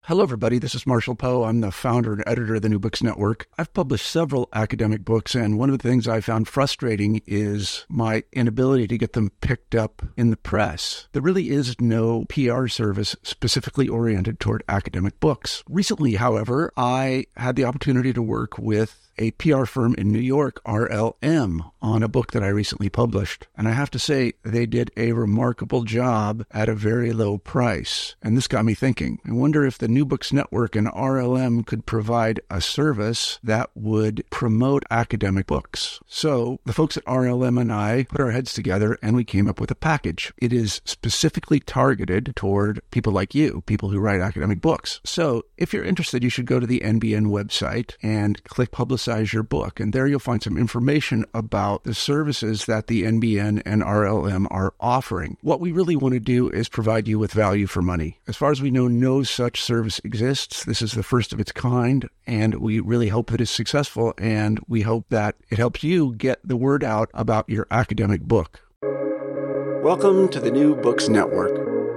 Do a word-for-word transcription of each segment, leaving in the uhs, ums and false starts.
Hello, everybody. This is Marshall Poe. I'm the founder and editor of the New Books Network. I've published several academic books, and one of the things I found frustrating is my inability to get them picked up in the press. There really is no P R service specifically oriented toward academic books. Recently, however, I had the opportunity to work with a P R firm in New York, R L M, on a book that I recently published. And I have to say, they did a remarkable job at a very low price. And this got me thinking. I wonder if the New Books Network and R L M could provide a service that would promote academic books. So the folks at R L M and I put our heads together and we came up with a package. It is specifically targeted toward people like you, people who write academic books. So if you're interested, you should go to the N B N website and click Publicize your book. And there you'll find some information about the services that the N B N and R L M are offering. What we really want to do is provide you with value for money. As far as we know, no such service exists. This is the first of its kind, and we really hope that it's successful, and we hope that it helps you get the word out about your academic book. Welcome to the New Books Network.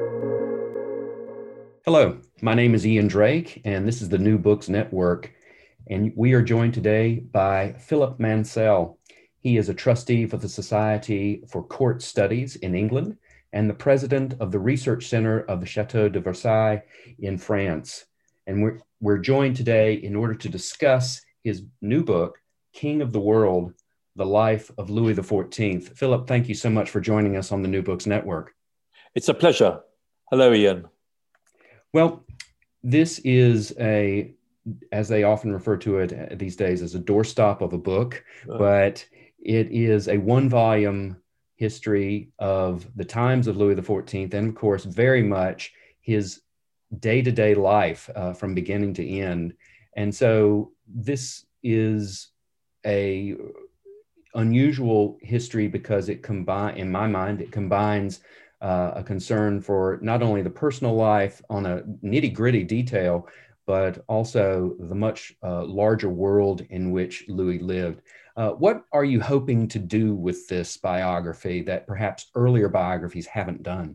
Hello, my name is Ian Drake, and this is the New Books Network. And we are joined today by Philip Mansell. He is a trustee for the Society for Court Studies in England and the president of the Research Center of the Chateau de Versailles in France. And we're, we're joined today in order to discuss his new book, King of the World, The Life of Louis the fourteenth. Philip, thank you so much for joining us on the New Books Network. It's a pleasure. Hello, Ian. Well, this is a as they often refer to it these days, as a doorstop of a book, oh. but it is a one-volume history of the times of Louis the fourteenth, and of course, very much his day-to-day life uh, from beginning to end. And so this is a unusual history because it combine, in my mind, it combines uh, a concern for not only the personal life on a nitty-gritty detail, but also the much uh, larger world in which Louis lived. Uh, what are you hoping to do with this biography that perhaps earlier biographies haven't done?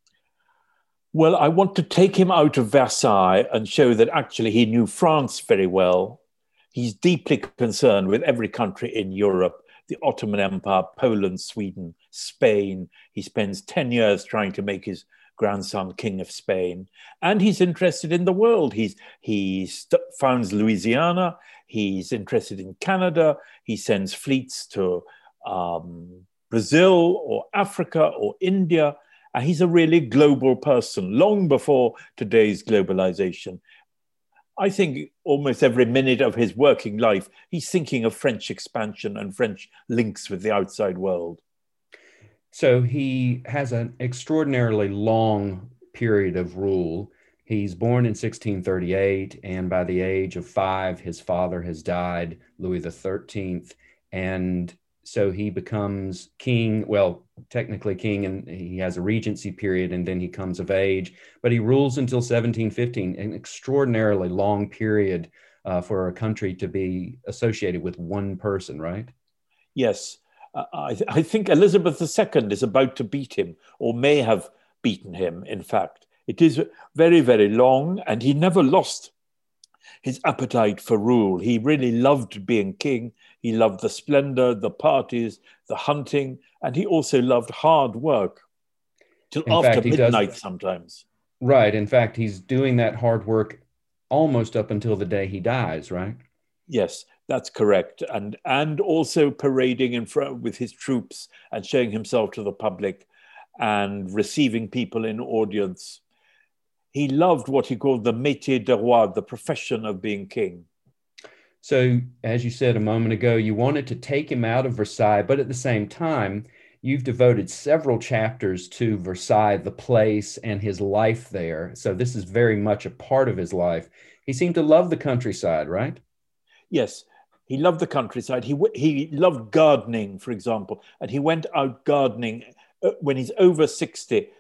Well, I want to take him out of Versailles and show that actually he knew France very well. He's deeply concerned with every country in Europe, the Ottoman Empire, Poland, Sweden, Spain. He spends ten years trying to make his grandson king of Spain, and he's interested in the world. He's he st- founds Louisiana. He's interested in Canada. He sends fleets to um, Brazil or Africa or India. And he's a really global person, long before today's globalization. I think almost every minute of his working life, he's thinking of French expansion and French links with the outside world. So he has an extraordinarily long period of rule. He's born in sixteen thirty-eight, and by the age of five, his father has died, Louis the thirteenth. And so he becomes king, well, technically king, and he has a regency period, and then he comes of age. But he rules until seventeen fifteen, an extraordinarily long period uh, for a country to be associated with one person, right? Yes. Uh, I, th- I think Elizabeth the Second is about to beat him, or may have beaten him, in fact. It is very, very long, and he never lost his appetite for rule. He really loved being king. He loved the splendor, the parties, the hunting, and he also loved hard work till in after fact, midnight does, sometimes. Right. In fact, he's doing that hard work almost up until the day he dies, right? Yes. That's correct. And and also parading in front with his troops and showing himself to the public and receiving people in audience. He loved what he called the métier de roi, the profession of being king. So, as you said a moment ago, you wanted to take him out of Versailles, but at the same time, you've devoted several chapters to Versailles, the place, and his life there. So this is very much a part of his life. He seemed to love the countryside, right? Yes. He loved the countryside. He he loved gardening, for example, and he went out gardening when he's over sixty,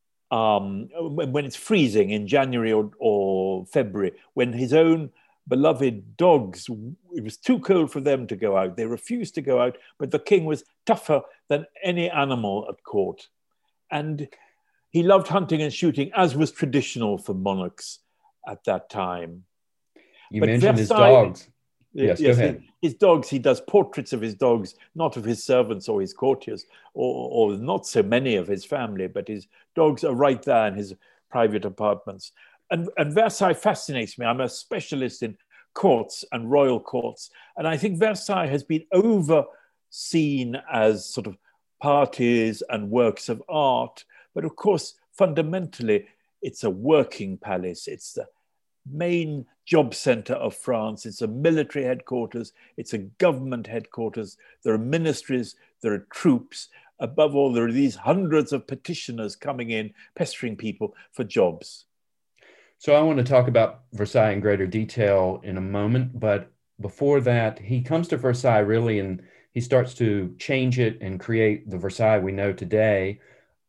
um, when it's freezing in January or, or February, when his own beloved dogs, it was too cold for them to go out. They refused to go out, but the king was tougher than any animal at court. And he loved hunting and shooting, as was traditional for monarchs. at that time. You But mentioned his Versailles- dogs. Yes, Yes, go ahead. His, his dogs, he does portraits of his dogs, not of his servants or his courtiers, or, or not so many of his family, but his dogs are right there in his private apartments. And, and Versailles fascinates me. I'm a specialist in courts and royal courts. And I think Versailles has been overseen as sort of parties and works of art. But of course, fundamentally, it's a working palace. It's the main job center of France. It's a military headquarters. It's a government headquarters. There are ministries. There are troops. Above all, there are these hundreds of petitioners coming in, pestering people for jobs. So I want to talk about Versailles in greater detail in a moment, but before that, he comes to Versailles really, and he starts to change it and create the Versailles we know today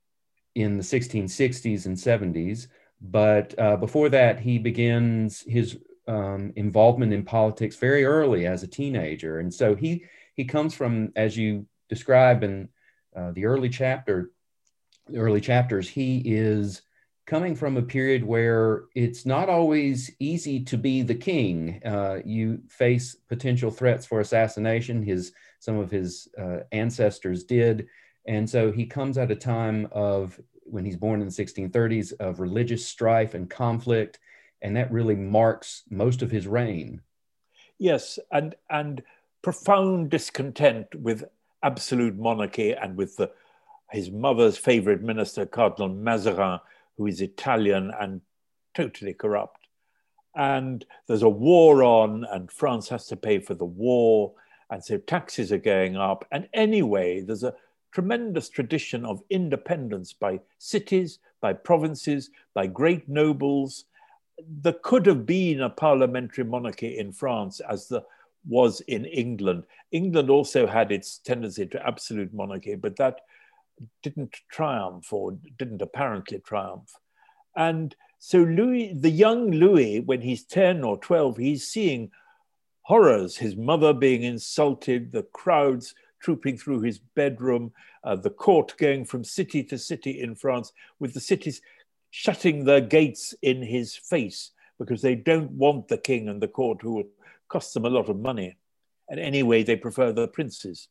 in the sixteen sixties and seventies. But uh, before that, he begins his um, involvement in politics very early as a teenager. And so he he comes from, as you describe in uh, the early chapter, the early chapters, he is coming from a period where it's not always easy to be the king. Uh, you face potential threats for assassination. His some of his uh, ancestors did. And so he comes at a time of, when he's born in the sixteen thirties, of religious strife and conflict, and that really marks most of his reign. Yes, and and profound discontent with absolute monarchy and with the, his mother's favorite minister, Cardinal Mazarin, who is Italian and totally corrupt. And there's a war on, and France has to pay for the war, and so taxes are going up. And anyway, there's a tremendous tradition of independence by cities, by provinces, by great nobles. There could have been a parliamentary monarchy in France, as there was in England. England also had its tendency to absolute monarchy, but that didn't triumph, or didn't apparently triumph. And so Louis, the young Louis, when he's ten or twelve, he's seeing horrors, his mother being insulted, the crowds trooping through his bedroom, uh, the court going from city to city in France, with the cities shutting their gates in his face because they don't want the king and the court, who will cost them a lot of money. And anyway, they prefer the princes.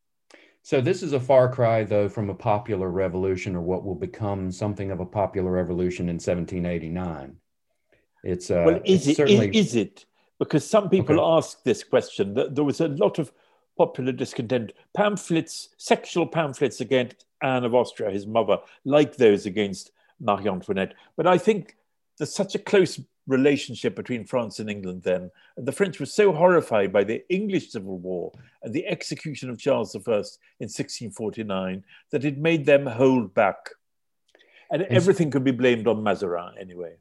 So this is a far cry, though, from a popular revolution, or what will become something of a popular revolution in seventeen eighty-nine. It's uh, well, is it's it? certainly... Is, is it? Because some people okay. ask this question. There was a lot of popular discontent, pamphlets, sexual pamphlets against Anne of Austria, his mother, like those against Marie Antoinette. But I think there's such a close relationship between France and England then. And the French were so horrified by the English Civil War and the execution of Charles the First in sixteen forty-nine that it made them hold back. And and everything could be blamed on Mazarin anyway.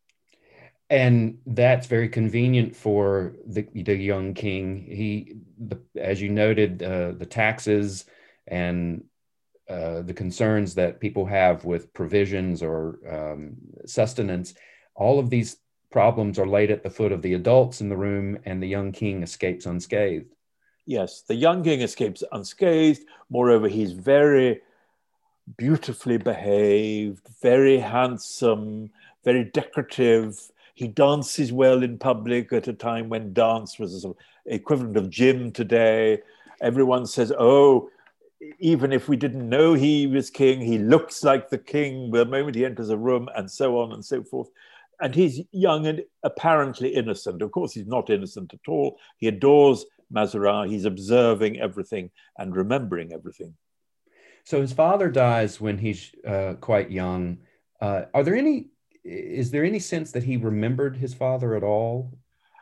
And that's very convenient for the, the young king. He, the, as you noted, uh, the taxes and uh, the concerns that people have with provisions or um, sustenance, all of these problems are laid at the foot of the adults in the room, and the young king escapes unscathed. Yes, the young king escapes unscathed. Moreover, he's very beautifully behaved, very handsome, very decorative. He dances well in public at a time when dance was a sort of equivalent of gym today. Everyone says, oh, even if we didn't know he was king, he looks like the king the moment he enters a room, and so on and so forth. And he's young and apparently innocent. Of course, he's not innocent at all. He adores Mazarin. He's observing everything and remembering everything. So his father dies when he's uh, quite young. Uh, are there any, is there any sense that he remembered his father at all?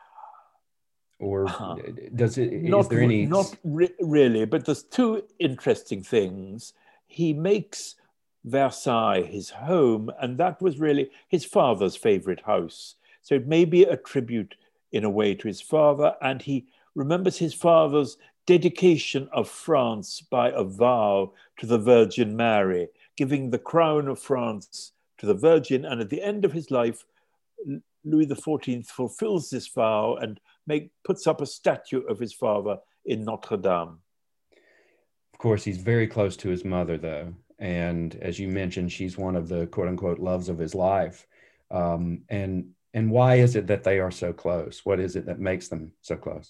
Or uh-huh. does it, not, is there any? Not re- really, but there's two interesting things. He makes Versailles his home, and that was really his father's favorite house. So it may be a tribute in a way to his father, and he remembers his father's dedication of France by a vow to the Virgin Mary, giving the crown of France to the Virgin. And at the end of his life, Louis the fourteenth fulfills this vow and make, puts up a statue of his father in Notre Dame. Of course, he's very close to his mother, though. And as you mentioned, she's one of the quote unquote loves of his life. Um, and And why is it that they are so close? What is it that makes them so close?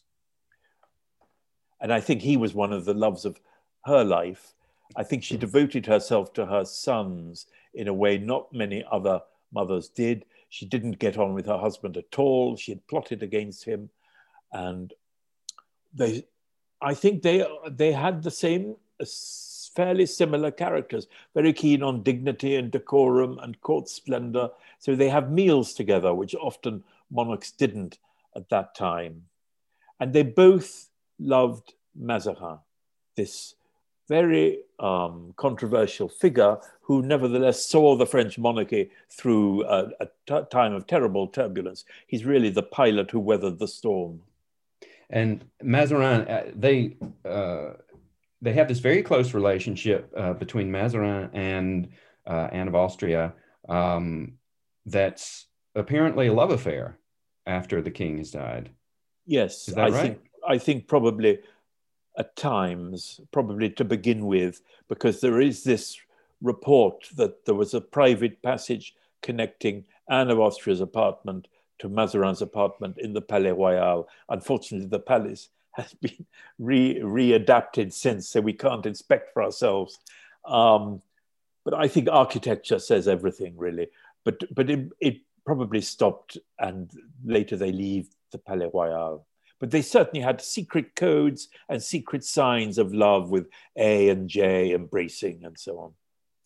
And I think he was one of the loves of her life. I think she devoted herself to her sons in a way not many other mothers did. She didn't get on with her husband at all. She had plotted against him. And they, I think they, they had the same, fairly similar characters, very keen on dignity and decorum and court splendor. So they have meals together, which often monarchs didn't at that time. And they both loved Mazarin, this very um, controversial figure who nevertheless saw the French monarchy through a, a t- time of terrible turbulence. He's really the pilot who weathered the storm. And Mazarin, uh, they uh, they have this very close relationship uh, between Mazarin and uh, Anne of Austria um, that's apparently a love affair after the king has died. Yes, Is that I right? think I think probably at times, probably to begin with, because there is this report that there was a private passage connecting Anne of Austria's apartment to Mazarin's apartment in the Palais Royal. Unfortunately, the palace has been re- readapted since, so we can't inspect for ourselves. Um, but I think architecture says everything, really. But but it, it probably stopped, and later they leave the Palais Royal. But they certainly had secret codes and secret signs of love with A and J embracing and so on.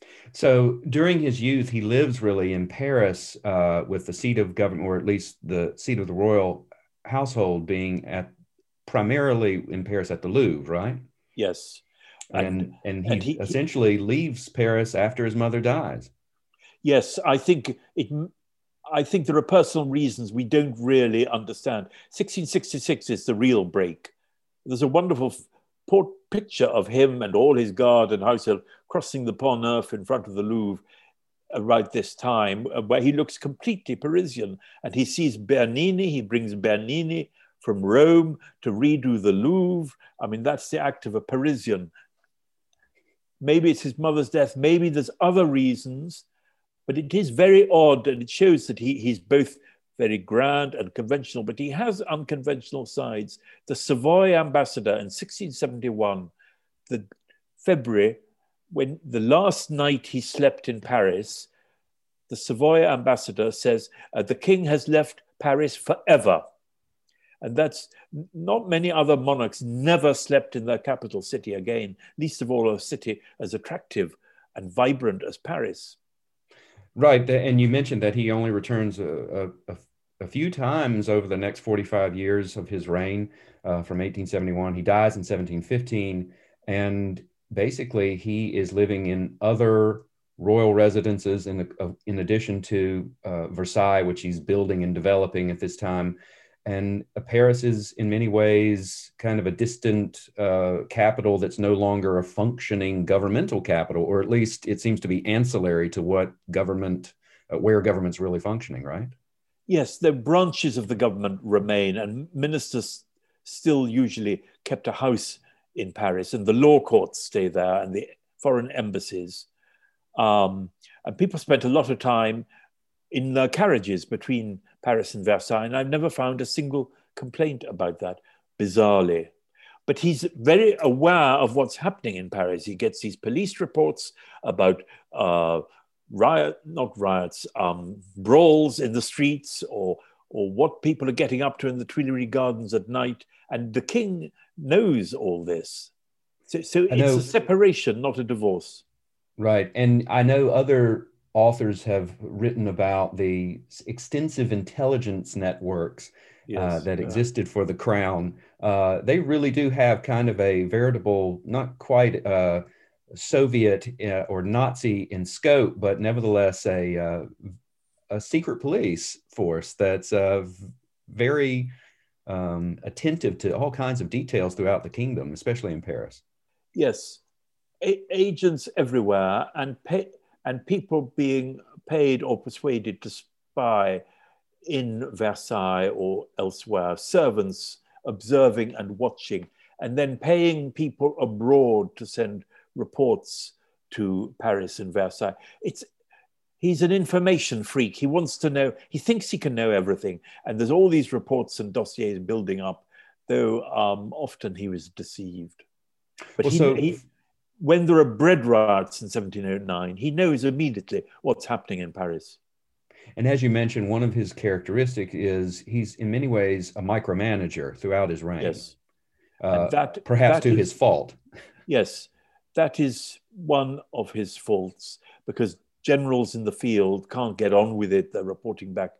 So during his youth, he lives really in Paris uh, with the seat of government, or at least the seat of the royal household being at primarily in Paris at the Louvre, right? Yes. And and, and he, and he essentially he, leaves Paris after his mother dies. Yes, I think it I think there are personal reasons we don't really understand. sixteen sixty-six is the real break. There's a wonderful port picture of him and all his guard and household crossing the Pont Neuf in front of the Louvre right this time, where he looks completely Parisian. And he sees Bernini, he brings Bernini from Rome to redo the Louvre. I mean, that's the act of a Parisian. Maybe it's his mother's death, maybe there's other reasons. But it is very odd, and it shows that he, he's both very grand and conventional, but he has unconventional sides. The Savoy ambassador in sixteen seventy-one, the February, when the last night he slept in Paris, the Savoy ambassador says, uh, the king has left Paris forever. And that's not many other monarchs never slept in their capital city again, least of all a city as attractive and vibrant as Paris. Right, and you mentioned that he only returns a, a, a few times over the next forty-five years of his reign uh, from eighteen seventy-one. He dies in seventeen fifteen, and basically he is living in other royal residences in, uh, in addition to uh, Versailles, which he's building and developing at this time. And Paris is in many ways kind of a distant uh, capital that's no longer a functioning governmental capital, or at least it seems to be ancillary to what government, uh, where government's really functioning, right? Yes, the branches of the government remain, and ministers still usually kept a house in Paris, and the law courts stay there, and the foreign embassies. Um, and people spent a lot of time in their carriages between Paris and Versailles, and I've never found a single complaint about that, bizarrely. But he's very aware of what's happening in Paris. He gets these police reports about uh, riot, not riots, um, brawls in the streets, or or what people are getting up to in the Tuileries Gardens at night. And the king knows all this. So, so it's a separation, not a divorce. Right. And I know other authors have written about the extensive intelligence networks yes, uh, that yeah. existed for the crown. Uh, they really do have kind of a veritable, not quite uh, Soviet uh, or Nazi in scope, but nevertheless a, uh, a secret police force that's uh, very um, attentive to all kinds of details throughout the kingdom, especially in Paris. Yes, a- agents everywhere, and pay- and people being paid or persuaded to spy in Versailles or elsewhere, servants observing and watching, and then paying people abroad to send reports to Paris and Versailles. It's he's an information freak. He wants to know, he thinks he can know everything. And there's all these reports and dossiers building up, though um, often he was deceived. But well, he, so... he, when there are bread riots in seventeen oh nine, he knows immediately what's happening in Paris. And as you mentioned, one of his characteristics is he's in many ways a micromanager throughout his reign. Yes. Uh, that, perhaps that to is, his fault. Yes, that is one of his faults, because generals in the field can't get on with it. They're reporting back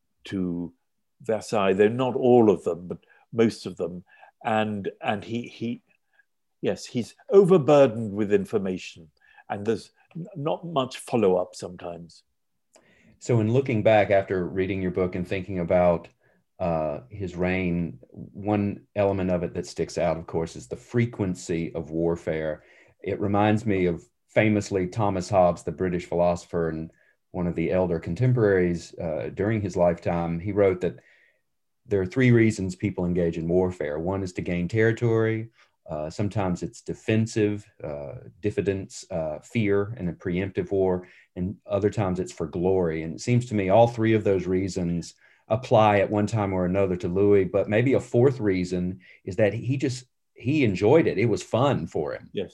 to Versailles. They're not all of them, but most of them. And, and he, he, yes, he's overburdened with information, and there's not much follow-up sometimes. So in looking back after reading your book and thinking about uh, his reign, one element of it that sticks out, of course, is the frequency of warfare. It reminds me of famously Thomas Hobbes, the British philosopher and one of the elder contemporaries uh, during his lifetime. He wrote that there are three reasons people engage in warfare. One is to gain territory. Uh, sometimes it's defensive, uh, diffidence, uh, fear, and a preemptive war. And other times it's for glory. And it seems to me all three of those reasons apply at one time or another to Louis. But maybe a fourth reason is that he just, he enjoyed it. It was fun for him. Yes.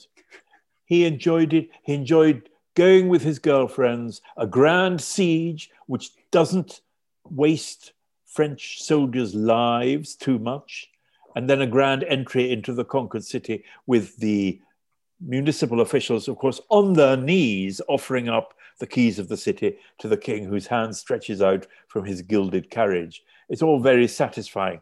He enjoyed it. He enjoyed going with his girlfriends, a grand siege, which doesn't waste French soldiers' lives too much, and then a grand entry into the conquered city with the municipal officials, of course, on their knees, offering up the keys of the city to the king, whose hand stretches out from his gilded carriage. It's all very satisfying.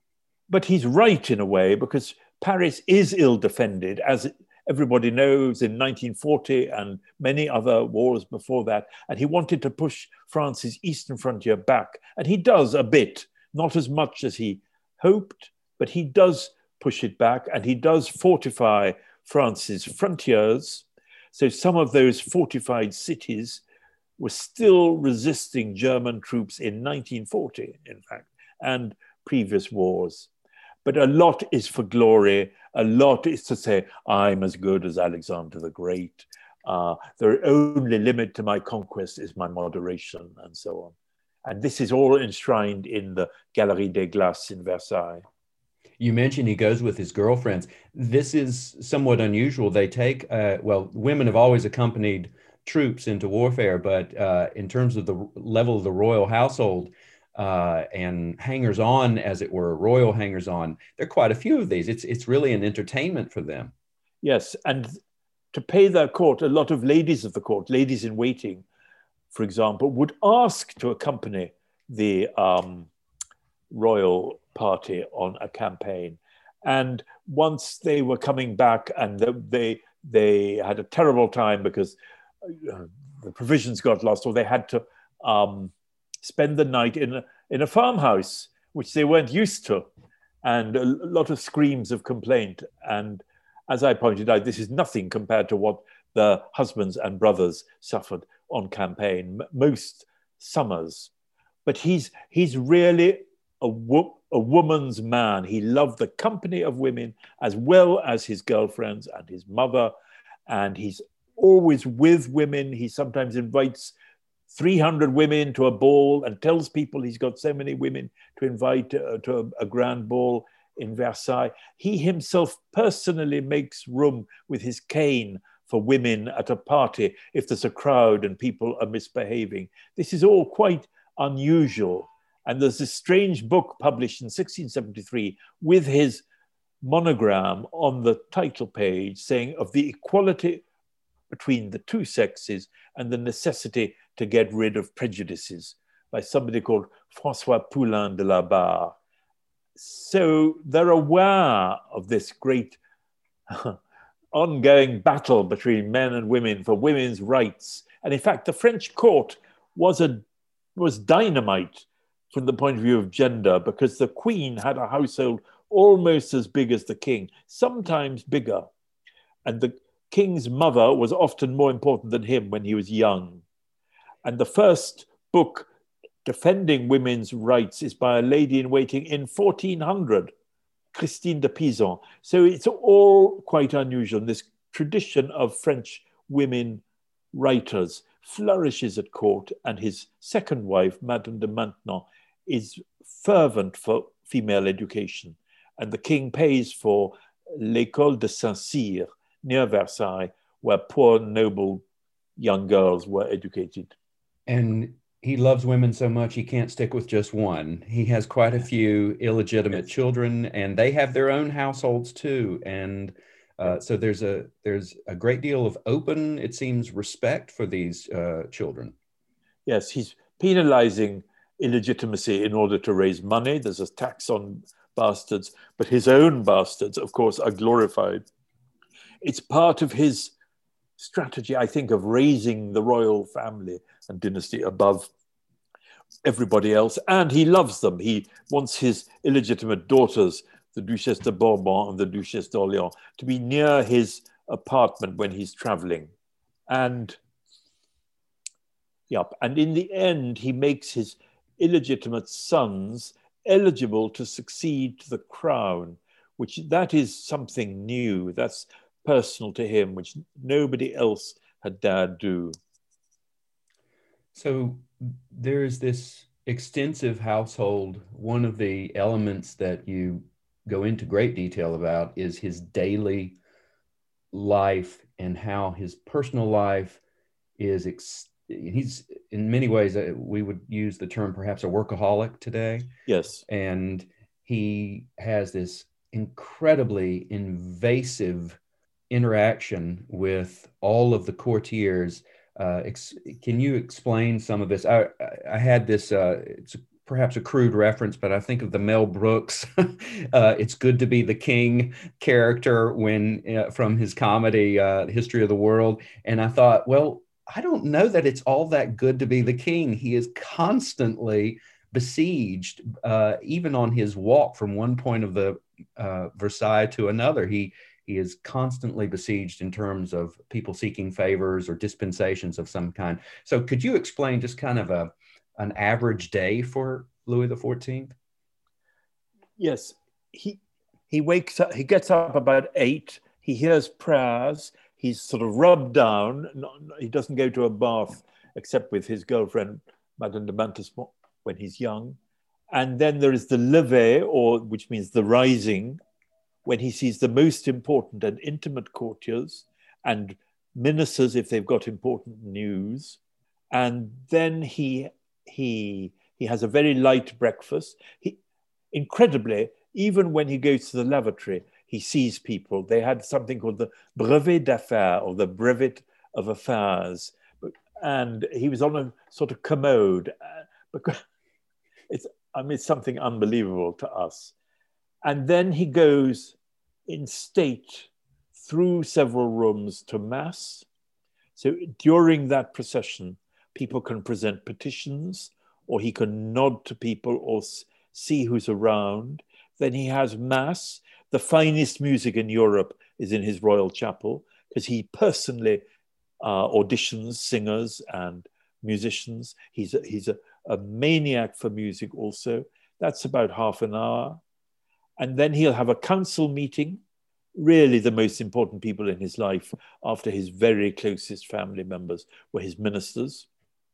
But he's right in a way, because Paris is ill-defended, as everybody knows, in nineteen forty and many other wars before that. And he wanted to push France's eastern frontier back. And he does a bit, not as much as he hoped, but he does push it back, and he does fortify France's frontiers. So some of those fortified cities were still resisting German troops in nineteen forty, in fact, and previous wars. But a lot is for glory. A lot is to say, I'm as good as Alexander the Great. Uh, the only limit to my conquest is my moderation, and so on. And this is all enshrined in the Galerie des Glaces in Versailles. You mentioned he goes with his girlfriends. This is somewhat unusual. They take, uh, well, women have always accompanied troops into warfare, but uh, in terms of the level of the royal household uh, and hangers-on, as it were, royal hangers-on, there are quite a few of these. It's, it's really an entertainment for them. Yes, and to pay their court, a lot of ladies of the court, ladies in waiting, for example, would ask to accompany the um, royal party on a campaign. And once they were coming back, and they they had a terrible time because uh, the provisions got lost, or they had to um, spend the night in a, in a farmhouse, which they weren't used to, and a lot of screams of complaint. And as I pointed out, this is nothing compared to what the husbands and brothers suffered on campaign most summers. But he's he's really a, wo- a woman's man. He loved the company of women as well as his girlfriends and his mother. And he's always with women. He sometimes invites three hundred women to a ball and tells people he's got so many women to invite uh, to a, a grand ball in Versailles. He himself personally makes room with his cane for women at a party if there's a crowd and people are misbehaving. This is all quite unusual. And there's this strange book published in sixteen seventy-three with his monogram on the title page saying of the equality between the two sexes and the necessity to get rid of prejudices, by somebody called François Poulain de la Barre. So they're aware of this great ongoing battle between men and women for women's rights. And in fact, the French court was a was dynamite from the point of view of gender, because the queen had a household almost as big as the king, sometimes bigger. And the king's mother was often more important than him when he was young. And the first book defending women's rights is by a lady in waiting in fourteen hundred, Christine de Pizan. So it's all quite unusual, this tradition of French women writers flourishes at court, and his second wife, Madame de Maintenon, is fervent for female education. And the king pays for l'École de Saint-Cyr near Versailles, where poor, noble young girls were educated. And he loves women so much he can't stick with just one. He has quite a few illegitimate yes. children, and they have their own households too. And uh, so there's a there's a great deal of open, it seems, respect for these uh, children. Yes, he's penalizing illegitimacy in order to raise money. There's a tax on bastards, but his own bastards, of course, are glorified. It's part of his strategy, I think, of raising the royal family and dynasty above everybody else. And he loves them. He wants his illegitimate daughters, the Duchesse de Bourbon and the Duchesse d'Orléans, to be near his apartment when he's traveling. And, yep, and in the end, he makes his illegitimate sons eligible to succeed to the crown, which that is something new. That's personal to him, which nobody else had dared do. So there's this extensive household. One of the elements that you go into great detail about is his daily life and how his personal life is, ex- he's in many ways, uh, we would use the term perhaps a workaholic today. Yes. And he has this incredibly invasive interaction with all of the courtiers. Uh, ex- can you explain some of this? I, I had this, uh, it's perhaps a crude reference, but I think of the Mel Brooks, uh, It's Good to Be the King character when uh, from his comedy, uh, History of the World. And I thought, well, I don't know that it's all that good to be the king. He is constantly besieged, uh, even on his walk from one point of the uh, Versailles to another. He He is constantly besieged in terms of people seeking favors or dispensations of some kind. So could you explain just kind of a an average day for Louis the fourteenth? Yes, he he wakes up, he gets up about eight, he hears prayers, he's sort of rubbed down, he doesn't go to a bath except with his girlfriend, Madame de Montespan, when he's young. And then there is the lever, or which means the rising, when he sees the most important and intimate courtiers and ministers if they've got important news. And then he he he has a very light breakfast. He, incredibly, even when he goes to the lavatory, he sees people. They had something called the brevet d'affaires, or the brevet of affairs. And he was on a sort of commode. Because it's, I mean, it's something unbelievable to us. And then he goes in state through several rooms to Mass. So during that procession, people can present petitions, or he can nod to people or see who's around. Then he has Mass. The finest music in Europe is in his royal chapel, because he personally uh, auditions singers and musicians. He's a, he's a, a maniac for music also. That's about half an hour. And then he'll have a council meeting, really the most important people in his life after his very closest family members were his ministers.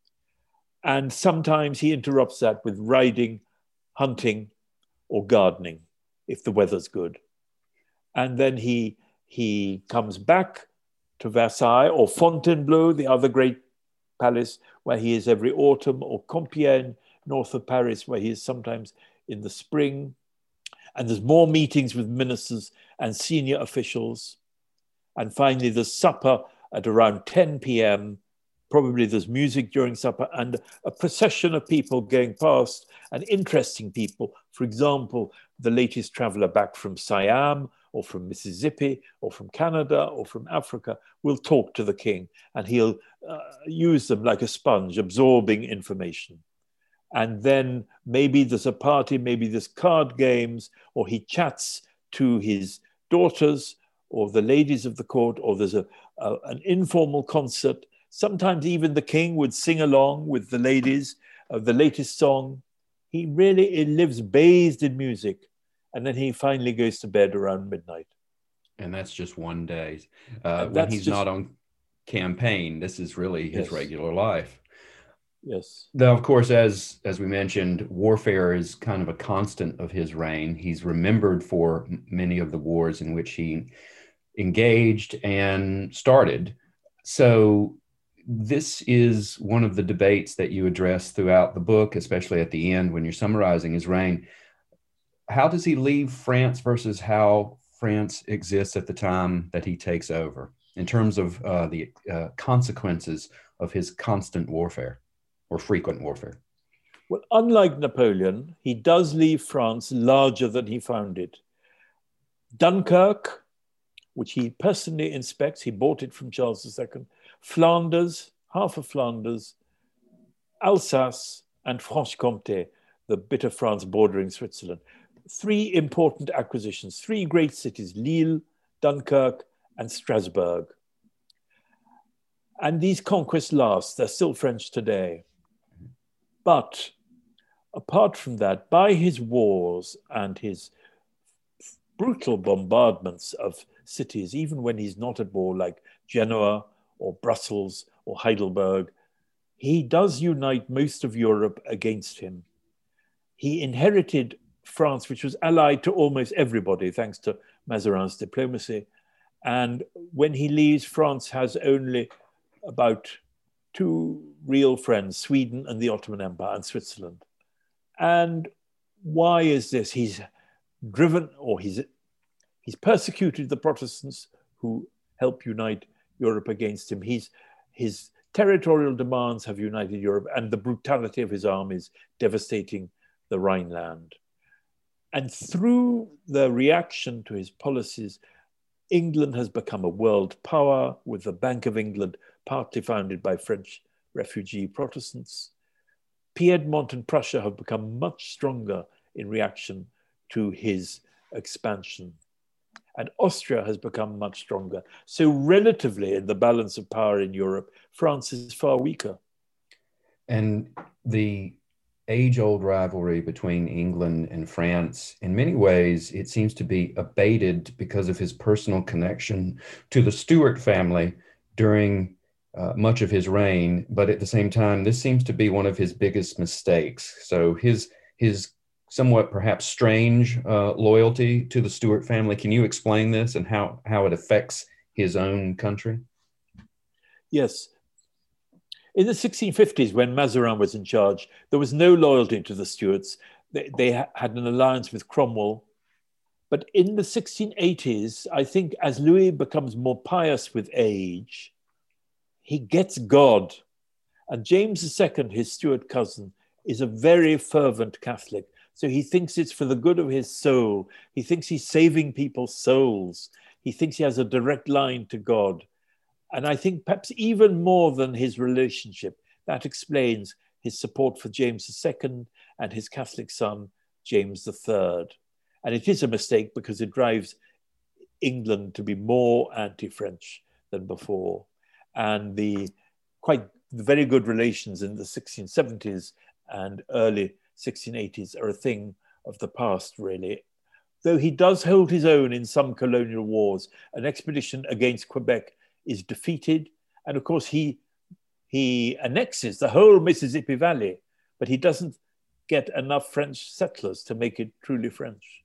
And sometimes he interrupts that with riding, hunting, or gardening, if the weather's good. And then he, he comes back to Versailles, or Fontainebleau, the other great palace, where he is every autumn, or Compiègne, north of Paris, where he is sometimes in the spring. And there's more meetings with ministers and senior officials. And finally, there's supper at around ten p.m. Probably there's music during supper and a procession of people going past, and interesting people. For example, the latest traveler back from Siam or from Mississippi or from Canada or from Africa will talk to the king, and he'll uh, use them like a sponge, absorbing information. And then maybe there's a party, maybe there's card games, or he chats to his daughters or the ladies of the court, or there's a, a, an informal concert. Sometimes even the king would sing along with the ladies of the latest song. He really he lives bathed in music. And then he finally goes to bed around midnight. And that's just one day. Uh, when he's just, not on campaign. This is really his Yes. regular life. Yes. Though, of course, as as we mentioned, warfare is kind of a constant of his reign. He's remembered for many of the wars in which he engaged and started. So this is one of the debates that you address throughout the book, especially at the end when you're summarizing his reign. How does he leave France versus how France exists at the time that he takes over in terms of uh, the uh, consequences of his constant warfare or frequent warfare? Well, unlike Napoleon, he does leave France larger than he found it. Dunkirk, which he personally inspects, he bought it from Charles the Second, Flanders, half of Flanders, Alsace, and Franche-Comté, the bit of France bordering Switzerland. Three important acquisitions, three great cities, Lille, Dunkirk, and Strasbourg. And these conquests last, they're still French today. But apart from that, by his wars and his brutal bombardments of cities, even when he's not at war, like Genoa or Brussels or Heidelberg, he does unite most of Europe against him. He inherited France, which was allied to almost everybody, thanks to Mazarin's diplomacy. And when he leaves, France has only about two real friends, Sweden and the Ottoman Empire and Switzerland. And why is this? He's driven, or he's, he's persecuted the Protestants who help unite Europe against him. He's, his territorial demands have united Europe, and the brutality of his armies devastating the Rhineland. And through the reaction to his policies, England has become a world power, with the Bank of England partly founded by French refugee Protestants. Piedmont and Prussia have become much stronger in reaction to his expansion. And Austria has become much stronger. So relatively, in the balance of power in Europe, France is far weaker. And the age-old rivalry between England and France, in many ways, it seems to be abated because of his personal connection to the Stuart family during uh, much of his reign. But at the same time, this seems to be one of his biggest mistakes. So his his somewhat perhaps strange uh, loyalty to the Stuart family. Can you explain this and how, how it affects his own country? Yes. In the sixteen fifties, when Mazarin was in charge, there was no loyalty to the Stuarts. They, they had an alliance with Cromwell. But in the sixteen eighties, I think as Louis becomes more pious with age, he gets God. And James the Second, his Stuart cousin, is a very fervent Catholic. So he thinks it's for the good of his soul. He thinks he's saving people's souls. He thinks he has a direct line to God. And I think perhaps even more than his relationship, that explains his support for James the Second and his Catholic son, James the Third. And it is a mistake because it drives England to be more anti-French than before. And the quite very good relations in the sixteen seventies and early sixteen eighties are a thing of the past, really. Though he does hold his own in some colonial wars. An expedition against Quebec is defeated. And of course, he, he annexes the whole Mississippi Valley, but he doesn't get enough French settlers to make it truly French.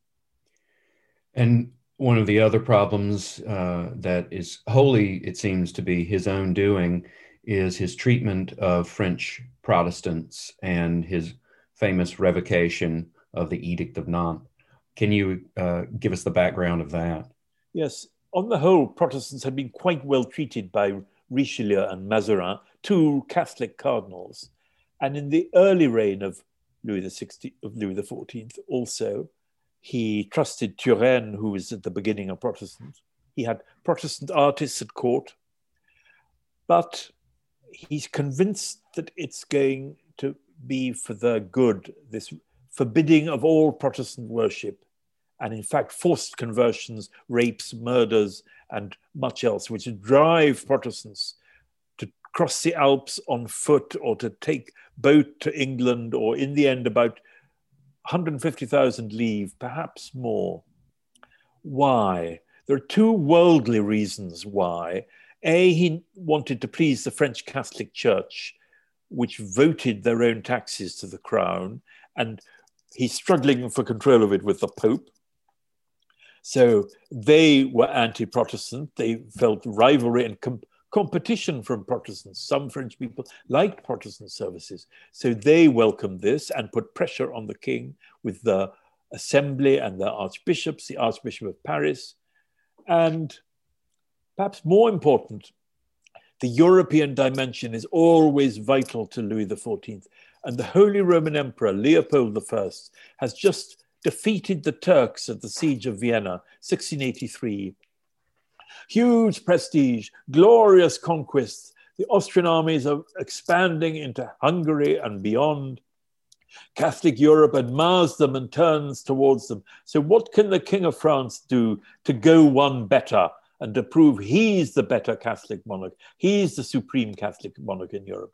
And one of the other problems uh, that is wholly, it seems to be his own doing, is his treatment of French Protestants and his famous revocation of the Edict of Nantes. Can you uh, give us the background of that? Yes. On the whole, Protestants had been quite well treated by Richelieu and Mazarin, two Catholic cardinals. And in the early reign of Louis the sixteenth, of Louis the fourteenth also, he trusted Turenne, who was at the beginning of Protestant. He had Protestant artists at court, but he's convinced that it's going to be for their good, this forbidding of all Protestant worship, and in fact forced conversions, rapes, murders, and much else, which drive Protestants to cross the Alps on foot or to take boat to England, or in the end about one hundred fifty thousand leave, perhaps more. Why? There are two worldly reasons why. A, he wanted to please the French Catholic Church, which voted their own taxes to the crown, and he's struggling for control of it with the Pope. So they were anti-Protestant. They felt rivalry and com- competition from Protestants. Some French people liked Protestant services. So they welcomed this and put pressure on the king with the assembly and the archbishops, the Archbishop of Paris. And perhaps more important, the European dimension is always vital to Louis the fourteenth. And the Holy Roman Emperor, Leopold the First, has just defeated the Turks at the Siege of Vienna, sixteen eighty-three. Huge prestige, glorious conquests. The Austrian armies are expanding into Hungary and beyond. Catholic Europe admires them and turns towards them. So what can the King of France do to go one better and to prove he's the better Catholic monarch? He's the supreme Catholic monarch in Europe.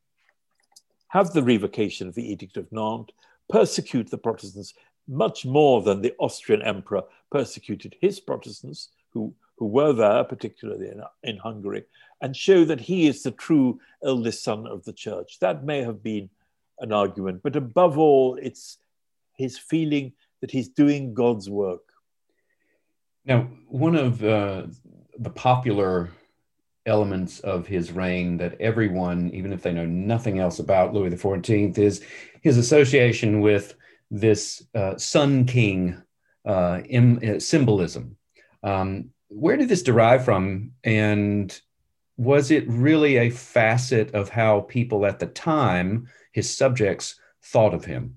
Have the revocation of the Edict of Nantes, persecute the Protestants much more than the Austrian emperor persecuted his Protestants, who, who were there, particularly in, in Hungary, and show that he is the true eldest son of the church. That may have been an argument, but above all, it's his feeling that he's doing God's work. Now, one of uh, the popular elements of his reign that everyone, even if they know nothing else about Louis the fourteenth, is his association with this uh, Sun King uh, im- uh, symbolism. Um, where did this derive from? And was it really a facet of how people at the time, his subjects, thought of him?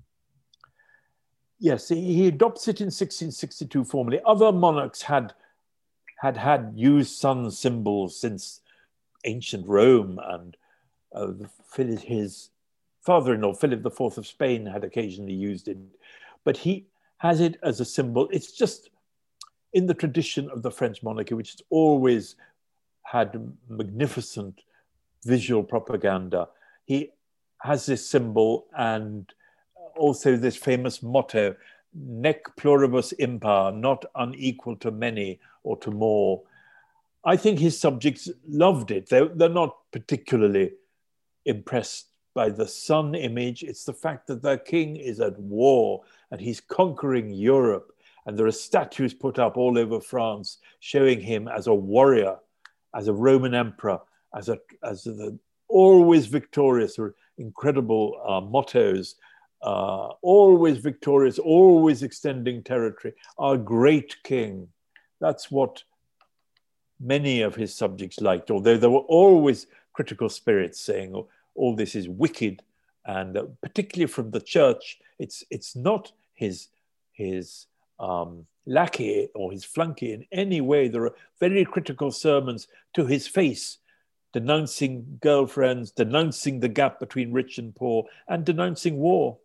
Yes, he adopts it in sixteen sixty-two formally. Other monarchs had had had used sun symbols since ancient Rome, and uh, his father-in-law, Philip the Fourth of Spain, had occasionally used it. But he has it as a symbol. It's just in the tradition of the French monarchy, which has always had magnificent visual propaganda. He has this symbol and also this famous motto, nec pluribus impar, not unequal to many or to more. I think his subjects loved it. They're, they're not particularly impressed by the sun image. It's the fact that their king is at war and he's conquering Europe. And there are statues put up all over France showing him as a warrior, as a Roman emperor, as a as the always victorious, or incredible uh, mottos, uh, always victorious, always extending territory, our great king. That's what many of his subjects liked, although there were always critical spirits saying, oh, all this is wicked. And uh, particularly from the church, it's it's not his, his um, lackey or his flunky in any way. There are very critical sermons to his face, denouncing girlfriends, denouncing the gap between rich and poor, and denouncing war.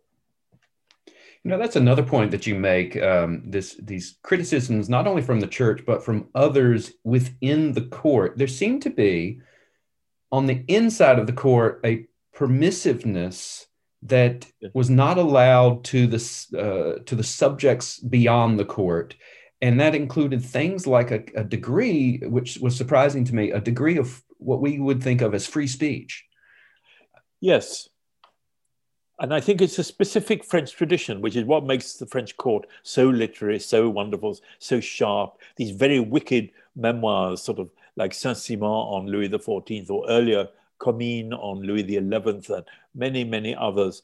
You know, that's another point that you make, um, this, these criticisms, not only from the church, but from others within the court. There seemed to be, on the inside of the court, a permissiveness that was not allowed to the, uh, to the subjects beyond the court. And that included things like a, a degree, which was surprising to me, a degree of what we would think of as free speech. Yes. And I think it's a specific French tradition, which is what makes the French court so literary, so wonderful, so sharp. These very wicked memoirs, sort of like Saint-Simon on Louis the fourteenth, or earlier Comines on Louis the eleventh, and many, many others.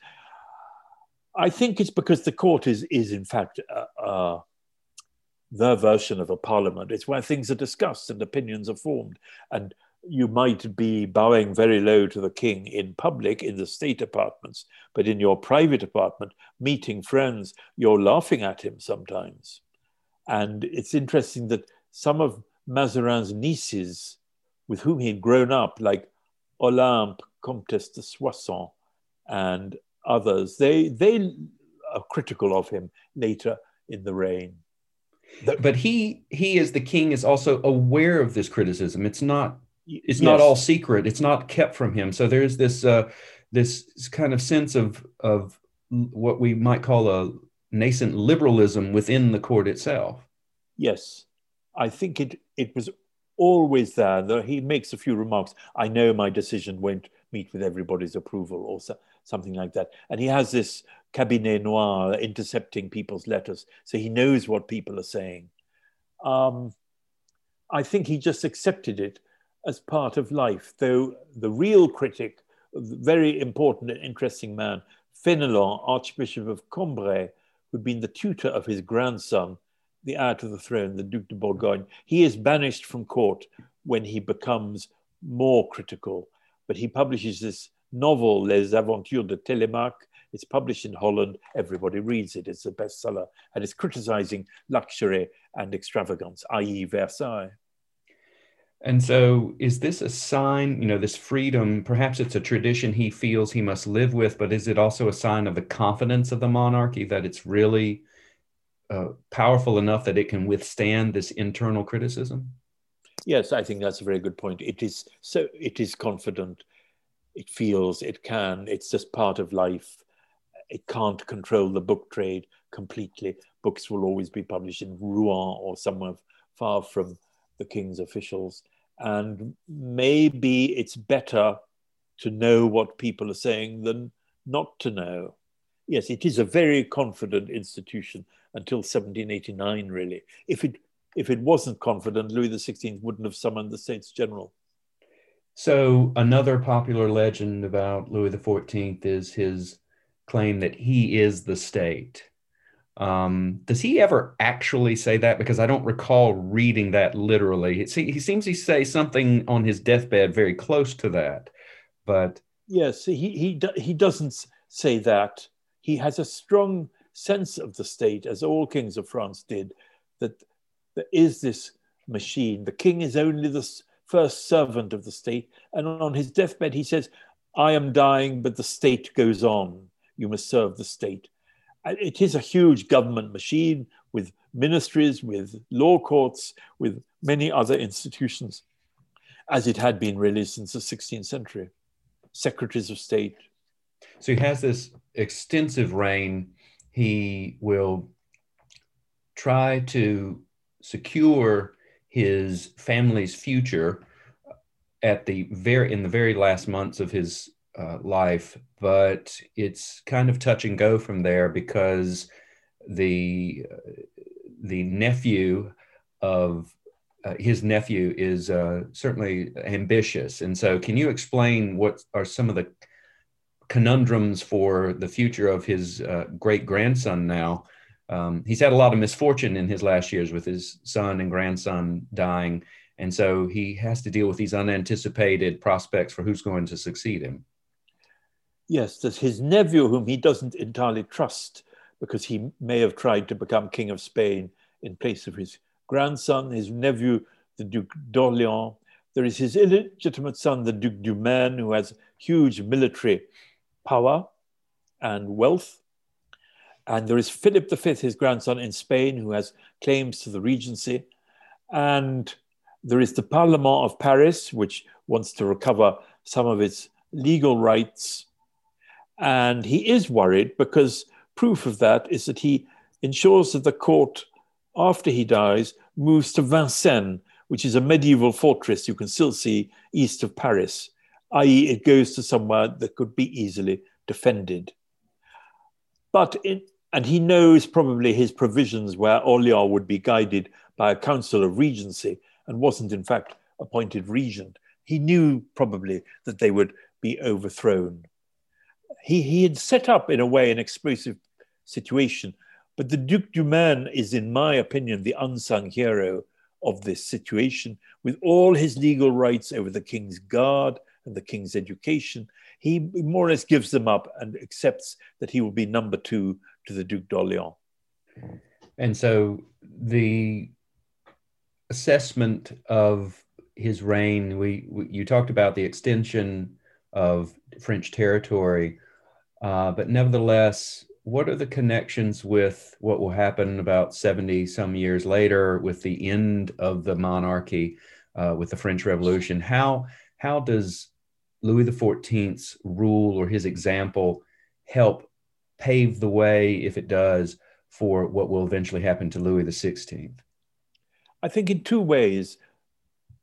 I think it's because the court is, is in fact, uh, uh, the version of a parliament. It's where things are discussed and opinions are formed. And you might be bowing very low to the king in public, in the state apartments, but in your private apartment, meeting friends, you're laughing at him sometimes. And it's interesting that some of Mazarin's nieces, with whom he'd grown up, like Olympe, Comtesse de Soissons, and others, they, they are critical of him later in the reign. But he, he as the king, is also aware of this criticism. It's not It's yes. not all secret. It's not kept from him. So there's this uh, this kind of sense of of what we might call a nascent liberalism within the court itself. Yes, I think it it was always there. Though he makes a few remarks. I know my decision won't meet with everybody's approval, or so, something like that. And he has this cabinet noir intercepting people's letters, so he knows what people are saying. Um, I think he just accepted it as part of life, though the real critic, the very important and interesting man, Fénelon, Archbishop of Cambrai, who'd been the tutor of his grandson, the heir to the throne, the Duc de Bourgogne, he is banished from court when he becomes more critical. But he publishes this novel, Les Aventures de Télémaque. It's published in Holland. Everybody reads it. It's a bestseller. And it's criticizing luxury and extravagance, that is. Versailles. And so is this a sign, you know, this freedom, perhaps it's a tradition he feels he must live with, but is it also a sign of the confidence of the monarchy that it's really uh, powerful enough that it can withstand this internal criticism? Yes, I think that's a very good point. It is so, it is confident. It feels it can. It's just part of life. It can't control the book trade completely. Books will always be published in Rouen or somewhere far from the king's officials. And maybe it's better to know what people are saying than not to know. Yes, it is a very confident institution until seventeen eighty-nine, really. If it if it wasn't confident, Louis the sixteenth wouldn't have summoned the States General. So another popular legend about Louis the fourteenth is his claim that he is the state. Um, does he ever actually say that? Because I don't recall reading that literally. See, he seems to say something on his deathbed very close to that, but yes, he he he doesn't say that. He has a strong sense of the state, as all kings of France did, that there is this machine. The king is only the first servant of the state, and on his deathbed he says, "I am dying, but the state goes on. You must serve the state." It is a huge government machine with ministries, with law courts, with many other institutions, as it had been really since the sixteenth century. Secretaries of state. So he has this extensive reign. He will try to secure his family's future at the very in the very last months of his Uh, life, but it's kind of touch and go from there because the uh, the nephew of uh, his nephew is uh, certainly ambitious. And so can you explain what are some of the conundrums for the future of his uh, great grandson now? Um, he's had a lot of misfortune in his last years with his son and grandson dying, and so he has to deal with these unanticipated prospects for who's going to succeed him. Yes, there's his nephew, whom he doesn't entirely trust because he may have tried to become King of Spain in place of his grandson, his nephew, the Duc d'Orléans. There is his illegitimate son, the Duc du Maine, who has huge military power and wealth. And there is Philip the Fifth, his grandson in Spain, who has claims to the regency. And there is the Parlement of Paris, which wants to recover some of its legal rights. And he is worried because proof of that is that he ensures that the court, after he dies, moves to Vincennes, which is a medieval fortress you can still see east of Paris, that is it goes to somewhere that could be easily defended. But in, and he knows probably his provisions where Orléans would be guided by a council of regency and wasn't in fact appointed regent. He knew probably that they would be overthrown. He, he had set up, in a way, an explosive situation, but the Duc du Maine is, in my opinion, the unsung hero of this situation. With all his legal rights over the king's guard and the king's education, he more or less gives them up and accepts that he will be number two to the Duc d'Orléans. And so the assessment of his reign, we, we you talked about the extension of French territory, uh, but nevertheless, what are the connections with what will happen about seventy some years later with the end of the monarchy, uh, with the French Revolution? How, how does Louis the fourteenth's rule or his example help pave the way, if it does, for what will eventually happen to Louis the sixteenth? I think in two ways.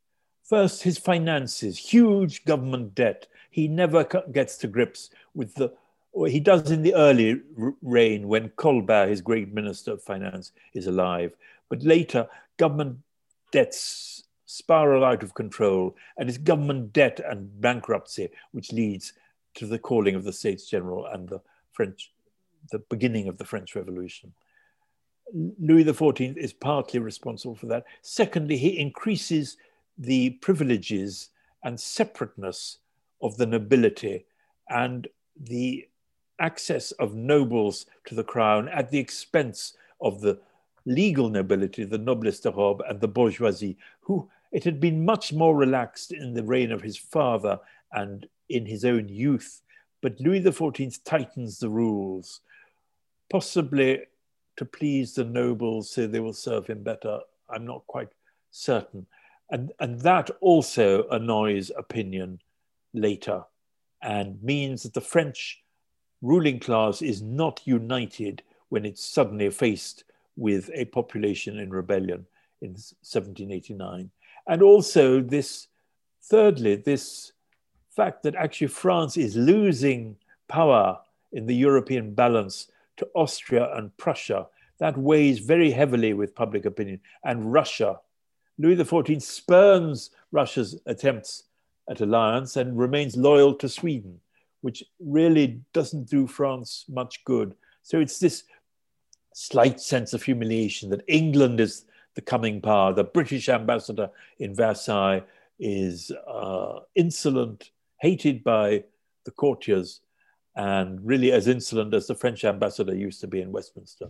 First, his finances, huge government debt. He never gets to grips with the, or he does in the early reign when Colbert, his great minister of finance, is alive. But later, government debts spiral out of control, and it's government debt and bankruptcy which leads to the calling of the States General and the French, the beginning of the French Revolution. Louis the fourteenth is partly responsible for that. Secondly, he increases the privileges and separateness of the nobility and the access of nobles to the crown at the expense of the legal nobility, the noblesse de robe, and the bourgeoisie, who it had been much more relaxed in the reign of his father and in his own youth. But Louis the fourteenth tightens the rules, possibly to please the nobles so they will serve him better. I'm not quite certain. And, and that also annoys opinion later and means that the French ruling class is not united when it's suddenly faced with a population in rebellion in seventeen eighty-nine. And also this, thirdly, this fact that actually France is losing power in the European balance to Austria and Prussia, that weighs very heavily with public opinion. And Russia, Louis the fourteenth spurns Russia's attempts at alliance and remains loyal to Sweden, which really doesn't do France much good. So it's this slight sense of humiliation that England is the coming power. The British ambassador in Versailles is uh, insolent, hated by the courtiers, and really as insolent as the French ambassador used to be in Westminster.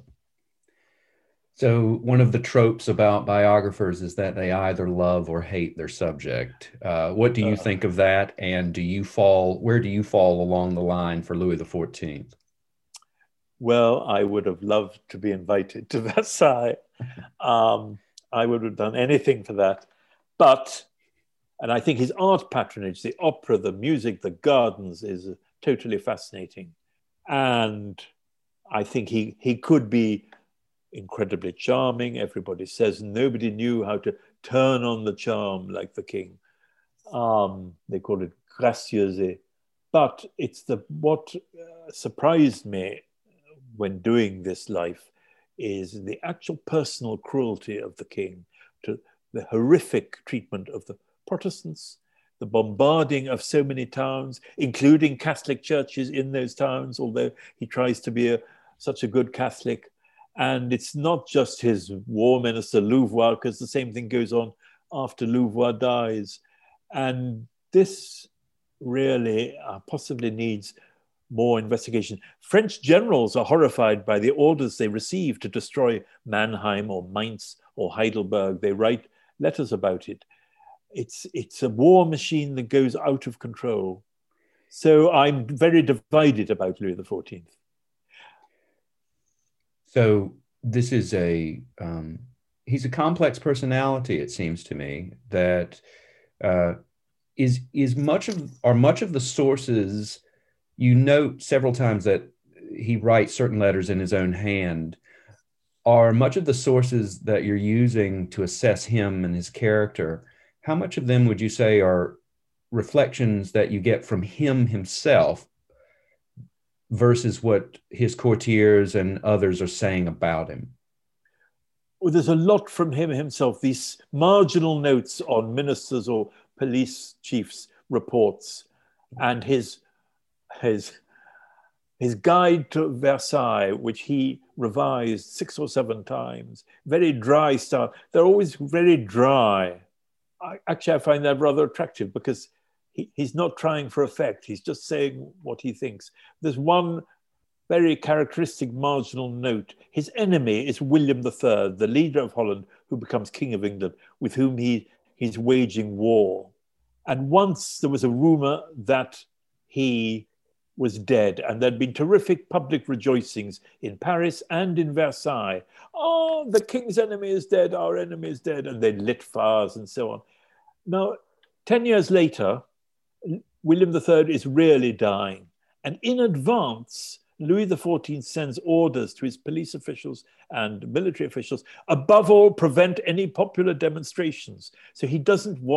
So one of the tropes about biographers is that they either love or hate their subject. Uh, what do you uh, think of that? And do you fall, where do you fall along the line for Louis the fourteenth? Well, I would have loved to be invited to Versailles. Um, I would have done anything for that. But, and I think his art patronage, the opera, the music, the gardens is totally fascinating. And I think he, he could be incredibly charming. Everybody says nobody knew how to turn on the charm like the king. Um, they call it gracieuseté. But it's the what uh, surprised me when doing this life is the actual personal cruelty of the king, to the horrific treatment of the Protestants, the bombarding of so many towns, including Catholic churches in those towns, although he tries to be a, such a good Catholic. And it's not just his war minister, Louvois, because the same thing goes on after Louvois dies. And this really uh, possibly needs more investigation. French generals are horrified by the orders they receive to destroy Mannheim or Mainz or Heidelberg. They write letters about it. It's, it's a war machine that goes out of control. So I'm very divided about Louis the fourteenth. So this is a, um, he's a complex personality, it seems to me, that uh, is, is much of, are much of the sources, you note several times that he writes certain letters in his own hand, are much of the sources that you're using to assess him and his character, how much of them would you say are reflections that you get from him himself versus what his courtiers and others are saying about him? Well, there's a lot from him himself. These marginal notes on ministers or police chiefs' reports, and his his his guide to Versailles, which he revised six or seven times. Very dry style. They're always very dry. I, actually, I find that rather attractive because He, he's not trying for effect. He's just saying what he thinks. There's one very characteristic marginal note. His enemy is William the Third, the leader of Holland, who becomes King of England, with whom he, he's waging war. And once there was a rumor that he was dead, and there'd been terrific public rejoicings in Paris and in Versailles. Oh, the king's enemy is dead, our enemy is dead. And they lit fires and so on. Now, ten years later, William the Third is really dying. And in advance, Louis the fourteenth sends orders to his police officials and military officials, above all, prevent any popular demonstrations. So he doesn't want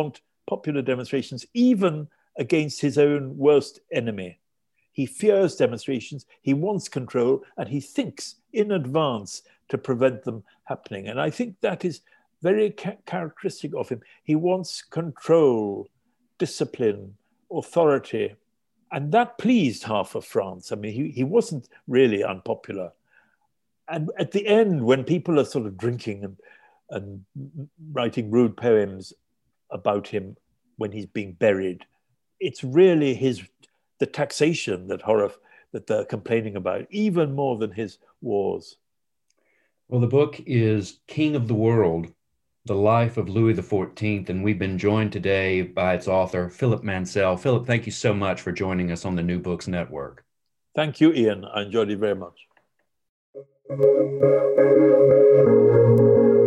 popular demonstrations, even against his own worst enemy. He fears demonstrations, he wants control, and he thinks in advance to prevent them happening. And I think that is very ca- characteristic of him. He wants control, discipline, authority. And that pleased half of France. I mean, he, he wasn't really unpopular. And at the end, when people are sort of drinking and, and writing rude poems about him when he's being buried, it's really his the taxation that horror that they're complaining about, even more than his wars. Well, the book is King of the World, The Life of Louis the fourteenth, and we've been joined today by its author, Philip Mansell. Philip, thank you so much for joining us on the New Books Network. Thank you, Ian. I enjoyed it very much.